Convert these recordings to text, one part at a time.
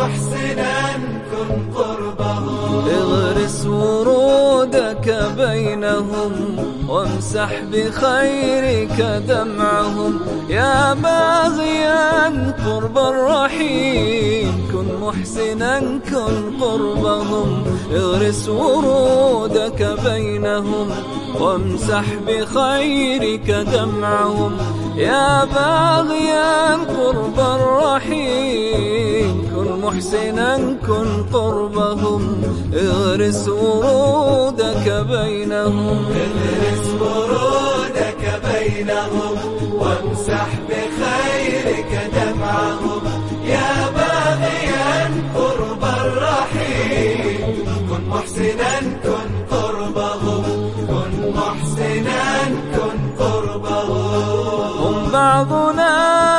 محسنا كن قربهم. اغرس ورودك بينهم وامسح بخيرك دمعهم. يا باغيا قرب الرحيم كن محسنا كن قربهم. اغرس ورودك بينهم وامسح بخيرك دمعهم. يا باغيا قرب الرحيم كن محسنا كن قربهم. اغرس ورودك بينهم. اغرس ورودك بينهم وامسح بخيرك دمعهم. يا باغيا قرب الرحيم كن محسنا كن قربهم. كن محسنا كن قربهم. هم بعضنا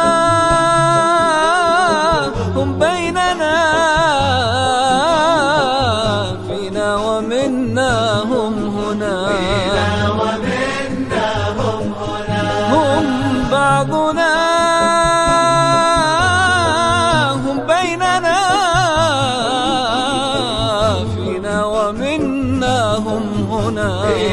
هم بيننا فينا ومنا هم هنا. هم بعضنا هم بيننا فينا ومنا هم هنا.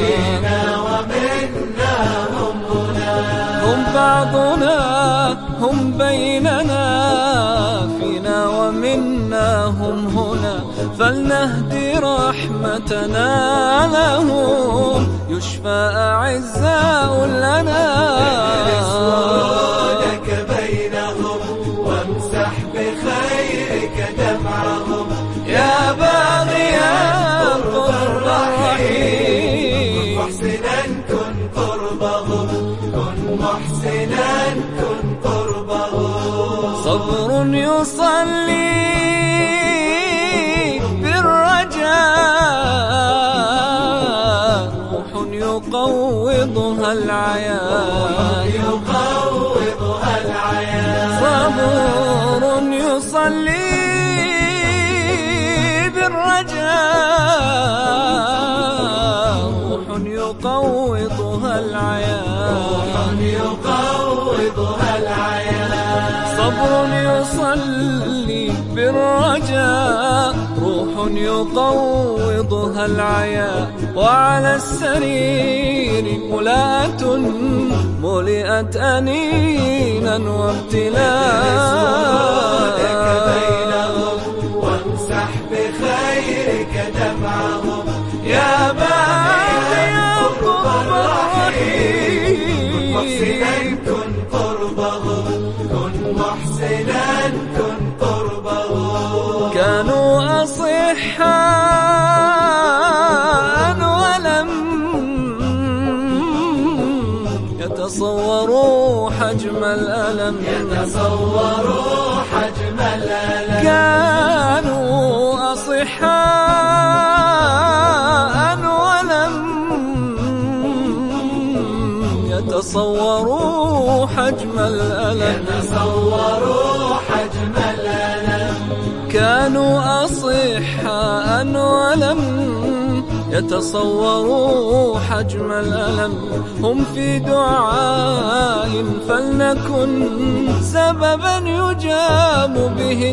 هم بعضنا هم بيننا فينا ومنا هم هنا. فلنهدي رحمتنا لهم يشفى أعزاء لنا. اغرس ورودك بينهم وامسح بخيرك دمعهم. يا باغيا قرب الرحيم محسنا كن قربهم. كن محسنا كن قربهم. صبر يصلي بالرجاء روح يقوضها العيان. صبر يصلي بالرجاء روح يقوضها العيان. صبر يصلي بالرجاء روح يقوضها العيا. وعلى السرير ملاءة ملئت أنينا وابتلاء. وامسح بخيرك دمعهم. يا باغيا قرب الرحيم محسنا كن قربهم. كن محسنا كن قربهم. كانوا أصحاء ولم يتصوروا حجم الألم. كانوا أصحاء ولم يتصوروا حجم الألم. كانوا أصحاء ولم يتصوروا حجم الألم. هم في دعاء فلنكن سببا يجاب به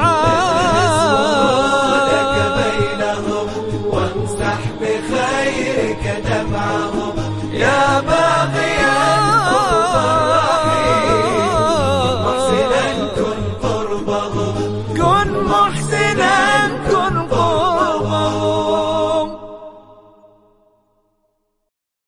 الدعاء. بينهم وامسح بخيرك دمعهم. يا باغيا